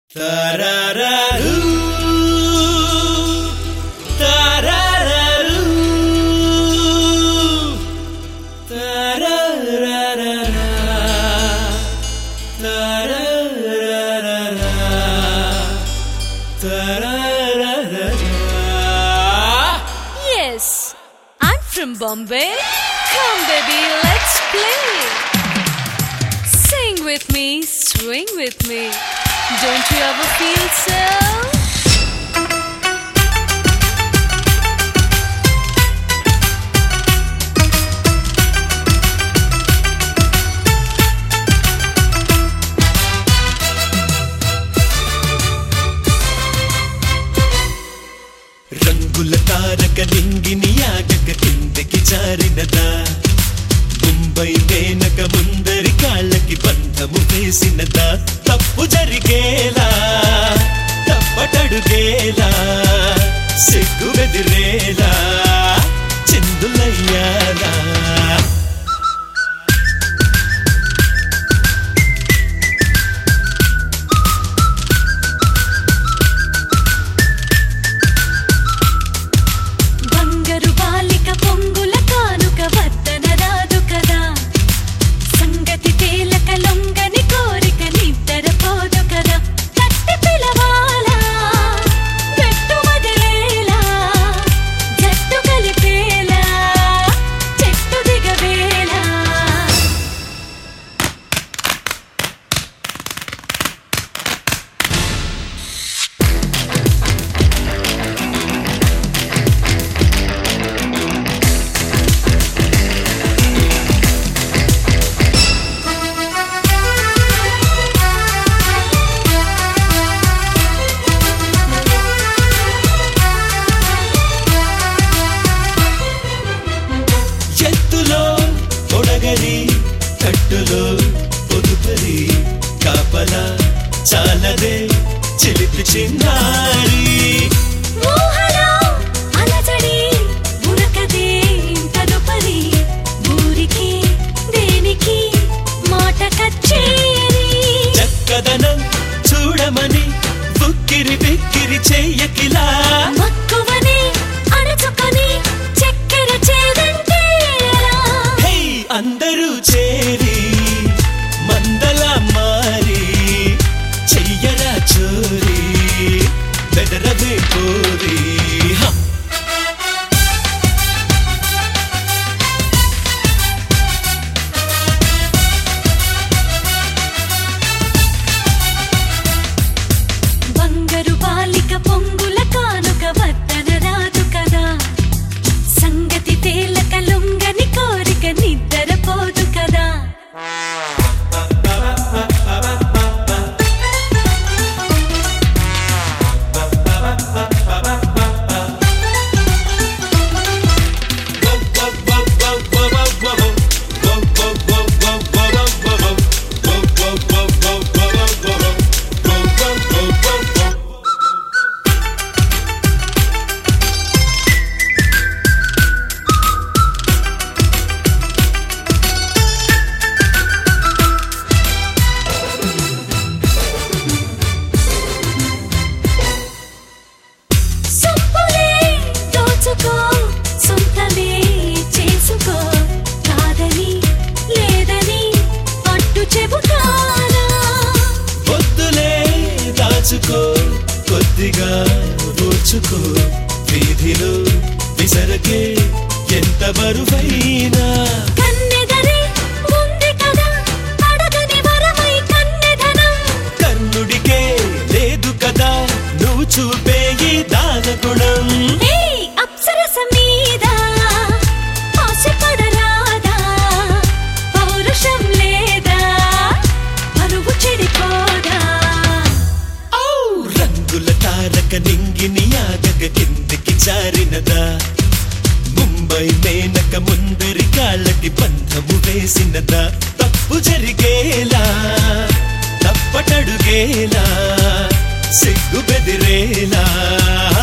Yes, I'm from Bombay. Come baby, let's play. Sing with me, swing with me. Don't you ever feel so? రంగుల తారక నింగిని ఆగక కిందకి జారినదా ముంబై మేనక ముందరి కాళ్ళకి బంధము వేసినదా తప్పు జరిగేలా తప్పటడుగేలా సిగ్గు బెదిరేలా చిందులయ్యాలా కట్టులో పొదుపరి కాపలా చాలదే చిలిపి చిన్నారి ఊహలో అలజడి ఉరకదే తదుపరి ఊరికి దేనికి మాట కచ్చేరి చక్కదనం చూడమని బుక్కిరి బిక్కిరి చెయ్యకిలా మక్కువని అణచుకొని చక్కెర చేదంటే అందరూ చేరి మందల మారి చెయ్యరా చోరీ బెదరవే కోరి బంగారు బాలిక పొంగుల కానుక వద్దన రాదు కదా సంగతి తేలక లొంగని కోరిక నిద్రపోదు కదా సొంతమే చేసుకో కాదని లేదని పట్టు చెబుతానా వద్దులే దాచుకో కొద్దిగా ఓర్చుకో వీధిలో విసరకే ఎంత బరువైనా కన్నెదరే ఉంది కదా అడగని వరమై కన్నెధనం కన్నుడికే లేదు కదా నువ్వు చూపే ఈ దాన గుణం అప్సరస మీద ఆశపడరాదా పౌరుషం లేదా పరువు చెడిపోదా రంగుల తారక నింగిని ఆగక కిందికి జారినదా ముంబై మేనక ముందరి కాళ్ళకి బంధము వేసినదా తప్పు జరిగేలా తప్పటడుగేలా సిగ్గు బెదిరేలా